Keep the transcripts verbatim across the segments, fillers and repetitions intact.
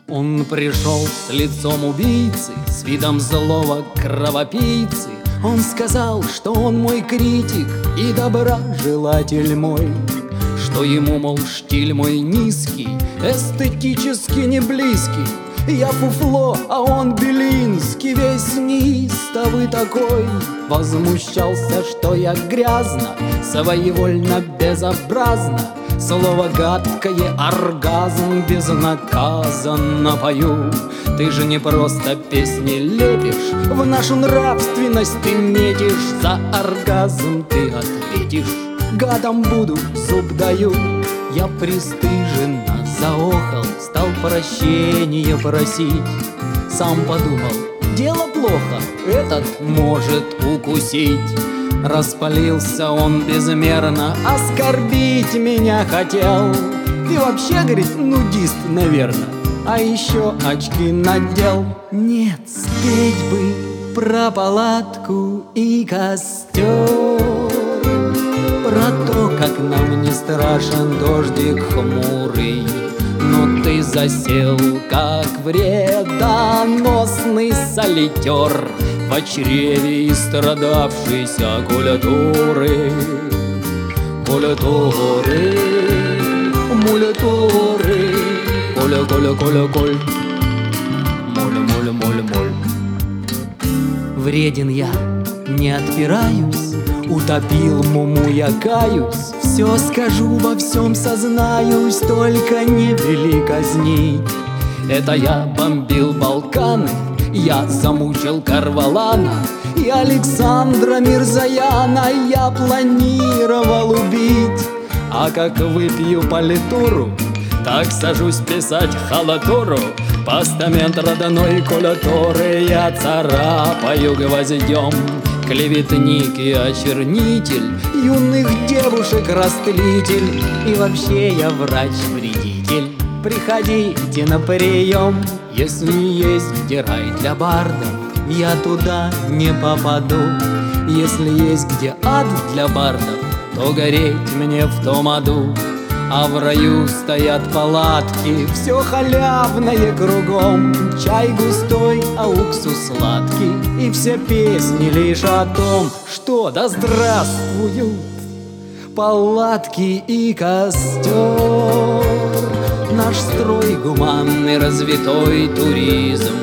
Он пришел с лицом убийцы, с видом злого кровопийцы. Он сказал, что он мой критик и доброжелатель мой, что ему, мол, штиль мой низкий, эстетически не близкий. Я фуфло, а он Белинский, весь неистовый такой. Возмущался, что я грязно, своевольно, безобразно, слово гадкое, оргазм, безнаказанно пою. Ты же не просто песни лепишь, в нашу нравственность ты метишь. За оргазм ты ответишь: гадом буду, зуб даю. Я пристыженно заохал, стал прощения просить. Сам подумал, дело плохо, этот может укусить. Распалился он безмерно, оскорбить меня хотел. Ты вообще, говорит, нудист, наверно, а еще очки надел. Нет, спеть бы про палатку и костер, про то, как нам не страшен дождик хмурый. Но ты засел, как вредоносный солитер в чреве истрадавшейся культуры. Культуры, мультуры, коля, коля, коля, коль, моль, моль, моль, моль. Вреден я, не отпираюсь, утопил муму, я каюсь. Все скажу, во всем сознаюсь, только не вели казнить. Это я бомбил Балканы, я замучил Карвалана и Александра Мирзаяна я планировал убить. А как выпью политуру, так сажусь писать халатуру. Постамент родной культуры я царапаю гвоздем. Клеветник и очернитель, юных девушек растлитель, и вообще я врач-вредитель. Приходите на прием, если есть где рай для бардов, я туда не попаду. Если есть где ад для бардов, то гореть мне в том аду. А в раю стоят палатки, все халявное кругом. Чай густой, а уксус сладкий, и все песни лишь о том, что да здравствуют палатки и костер. Наш строй гуманный, развитой туризм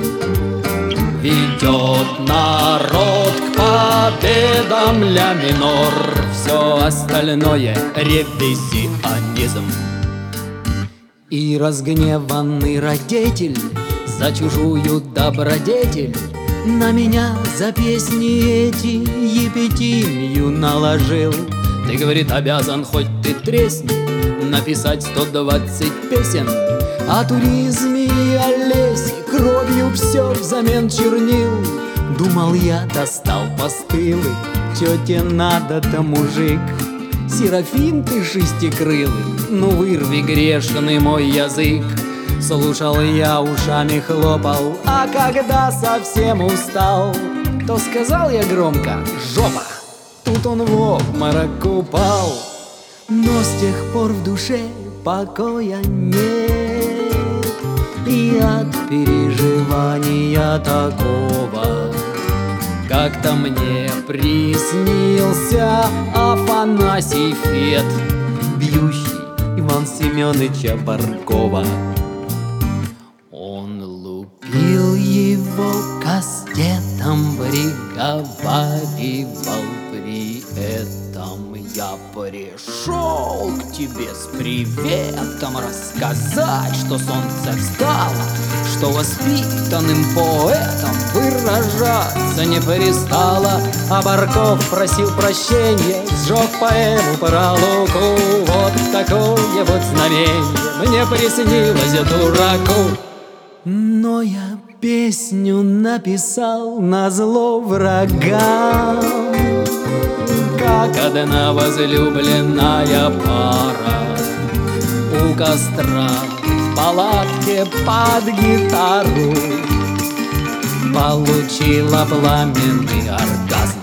ведет народ к победам ля минор. Все остальное ревизионизм. И разгневанный родитель за чужую добродетель на меня за песни эти епитимию наложил. Ты, говорит, обязан, хоть ты тресни, написать сто двадцать песен о туризме и о лесе, кровью все взамен чернил. Думал я, достал постылы, чё тебе надо-то, мужик? Серафим ты шестикрылый, ну вырви грешный мой язык. Слушал я, ушами хлопал, а когда совсем устал, то сказал я громко: жопа! Тут он в обморок упал. Но с тех пор в душе покоя нет, и от переживания такого как-то мне приснился Афанасий Фет, бьющий Иван Семёныча Баркова. Он лупил его кастетом, приговаривал при этом: я пришел к тебе с приветом рассказать, что солнце встало, что воспитанным поэтом выражаться не перестало. А Барков просил прощения, сжег поэму про Луку. Вот такое вот знамение мне приснилось дураку. Но я песню написал назло врагам, как одна возлюбленная пара у костра в палатке под гитару получила пламенный оргазм.